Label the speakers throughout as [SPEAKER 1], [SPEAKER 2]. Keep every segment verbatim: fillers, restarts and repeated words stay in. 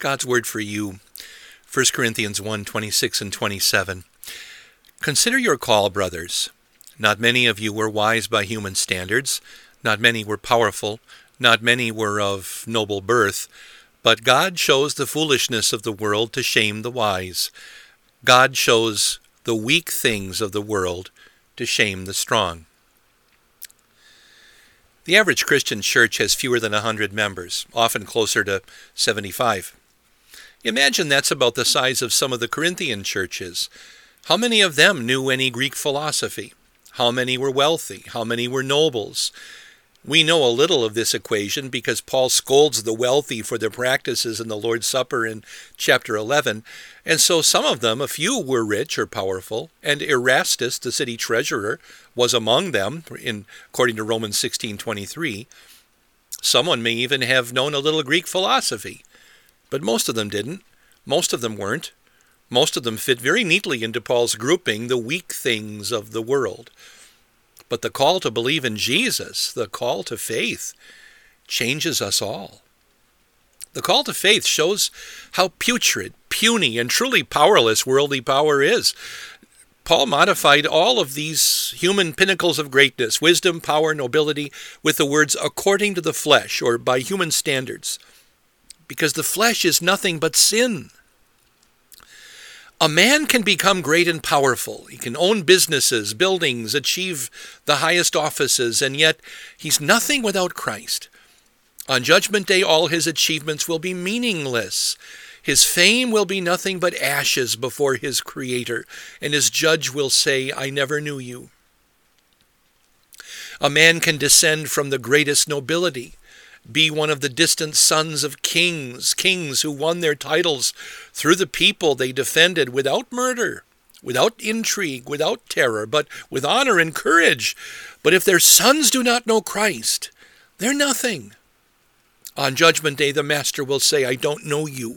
[SPEAKER 1] God's word for you, First Corinthians one, twenty-six and twenty-seven. Consider your call, brothers. Not many of you were wise by human standards. Not many were powerful. Not many were of noble birth. But God chose the foolishness of the world to shame the wise. God chose the weak things of the world to shame the strong. The average Christian church has fewer than one hundred members, often closer to seventy-five. Imagine that's about the size of some of the Corinthian churches. How many of them knew any Greek philosophy? How many were wealthy? How many were nobles? We know a little of this equation because Paul scolds the wealthy for their practices in the Lord's Supper in chapter eleven. And so some of them, a few, were rich or powerful, and Erastus, the city treasurer, was among them, in, according to Romans sixteen twenty-three. Someone may even have known a little Greek philosophy. But most of them didn't. Most of them weren't. Most of them fit very neatly into Paul's grouping, the weak things of the world. But the call to believe in Jesus, the call to faith, changes us all. The call to faith shows how putrid, puny, and truly powerless worldly power is. Paul modified all of these human pinnacles of greatness, wisdom, power, nobility, with the words according to the flesh, or by human standards. Because the flesh is nothing but sin. A man can become great and powerful. He can own businesses, buildings, achieve the highest offices, and yet he's nothing without Christ. On Judgment Day, all his achievements will be meaningless. His fame will be nothing but ashes before his Creator, and his judge will say, I never knew you. A man can descend from the greatest nobility, be one of the distant sons of kings, kings who won their titles through the people they defended without murder, without intrigue, without terror, but with honor and courage. But if their sons do not know Christ, they're nothing. On Judgment Day, the Master will say, I don't know you.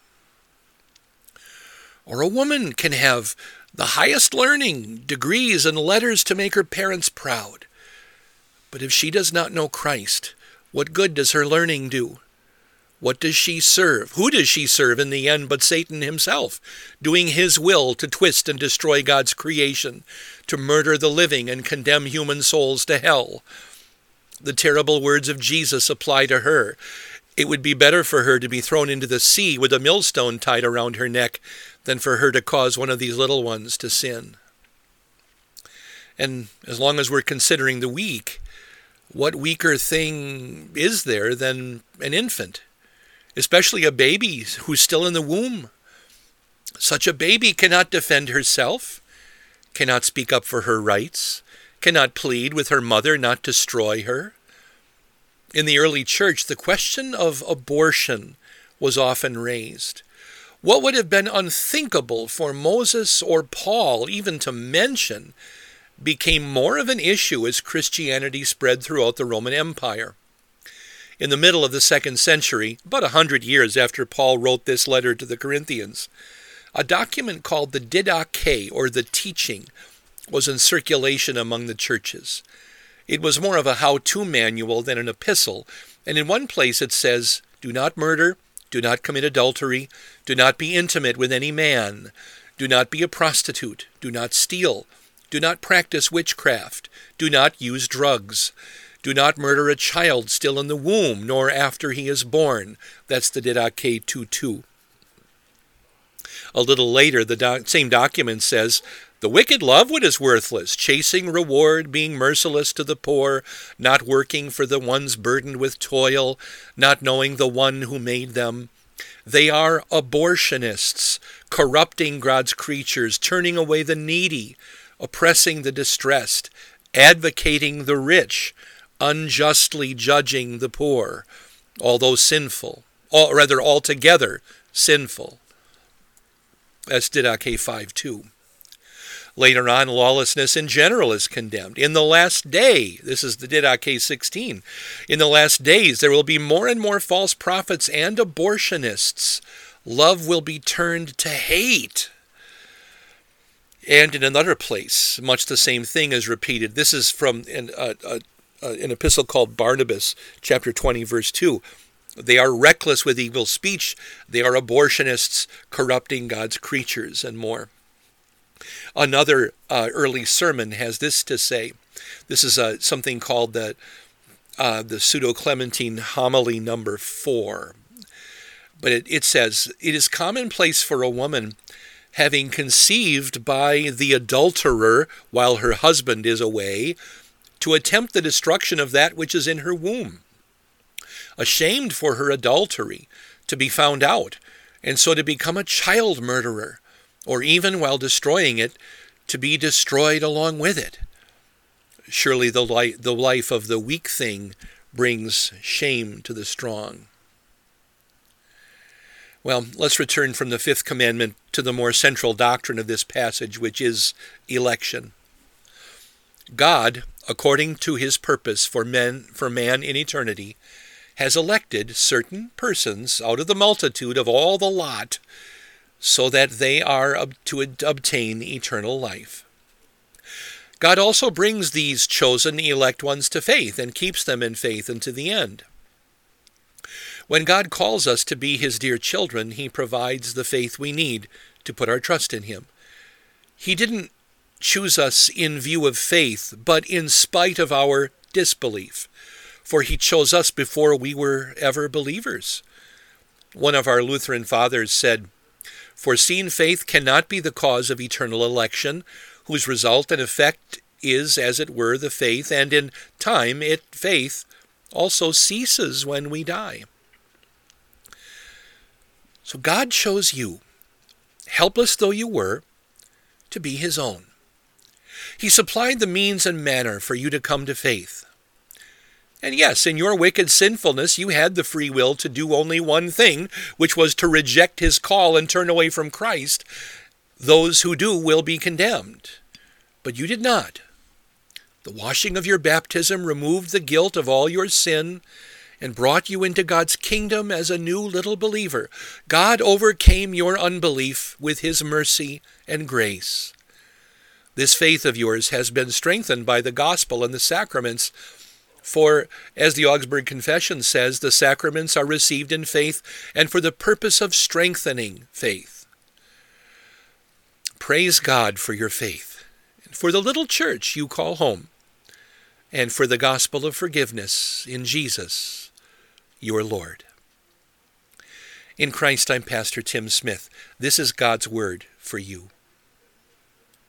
[SPEAKER 1] Or a woman can have the highest learning, degrees, and letters to make her parents proud. But if she does not know Christ, what good does her learning do? What does she serve? Who does she serve in the end but Satan himself, doing his will to twist and destroy God's creation, to murder the living and condemn human souls to hell? The terrible words of Jesus apply to her. It would be better for her to be thrown into the sea with a millstone tied around her neck than for her to cause one of these little ones to sin. And as long as we're considering the weak, what weaker thing is there than an infant, especially a baby who's still in the womb? Such a baby cannot defend herself, cannot speak up for her rights, cannot plead with her mother not to destroy her. In the early church, the question of abortion was often raised. What would have been unthinkable for Moses or Paul even to mention became more of an issue as Christianity spread throughout the Roman Empire. In the middle of the second century, about a hundred years after Paul wrote this letter to the Corinthians, a document called the Didache, or the Teaching, was in circulation among the churches. It was more of a how-to manual than an epistle, and in one place it says, do not murder, do not commit adultery, do not be intimate with any man, do not be a prostitute, do not steal, do not practice witchcraft. Do not use drugs. Do not murder a child still in the womb, nor after he is born. That's the Didache two two. A little later, the doc- same document says, the wicked love what is worthless, chasing reward, being merciless to the poor, not working for the ones burdened with toil, not knowing the one who made them. They are abortionists, corrupting God's creatures, turning away the needy, oppressing the distressed, advocating the rich, unjustly judging the poor, although sinful, or rather altogether sinful. That's Didache five two. Later on, lawlessness in general is condemned. In the last day, this is the Didache sixteen, in the last days there will be more and more false prophets and abortionists. Love will be turned to hate. And in another place, much the same thing is repeated. This is from an, uh, uh, an epistle called Barnabas, chapter twenty, verse two. They are reckless with evil speech. They are abortionists, corrupting God's creatures, and more. Another uh, early sermon has this to say. This is uh, something called the uh, the Pseudo-Clementine Homily number four. But it, it says, "It is commonplace for a woman, having conceived by the adulterer while her husband is away, to attempt the destruction of that which is in her womb, ashamed for her adultery, to be found out, and so to become a child murderer, or even while destroying it, to be destroyed along with it. Surely the, li- the life of the weak thing brings shame to the strong." Well, let's return from the fifth commandment to the more central doctrine of this passage, which is election. God, according to his purpose for men, for man in eternity, has elected certain persons out of the multitude of all the lot, so that they are to obtain eternal life. God also brings these chosen elect ones to faith and keeps them in faith unto the end. When God calls us to be his dear children, he provides the faith we need to put our trust in him. He didn't choose us in view of faith, but in spite of our disbelief, for he chose us before we were ever believers. One of our Lutheran fathers said, "Foreseen faith cannot be the cause of eternal election, whose result and effect is, as it were, the faith, and in time it, faith, also ceases when we die." So God chose you, helpless though you were, to be his own. He supplied the means and manner for you to come to faith. And yes, in your wicked sinfulness, you had the free will to do only one thing, which was to reject his call and turn away from Christ. Those who do will be condemned. But you did not. The washing of your baptism removed the guilt of all your sin and brought you into God's kingdom as a new little believer. God overcame your unbelief with his mercy and grace. This faith of yours has been strengthened by the gospel and the sacraments, for, as the Augsburg Confession says, the sacraments are received in faith and for the purpose of strengthening faith. Praise God for your faith, for the little church you call home, and for the gospel of forgiveness in Jesus, your Lord. In Christ, I'm Pastor Tim Smith. This is God's word for you.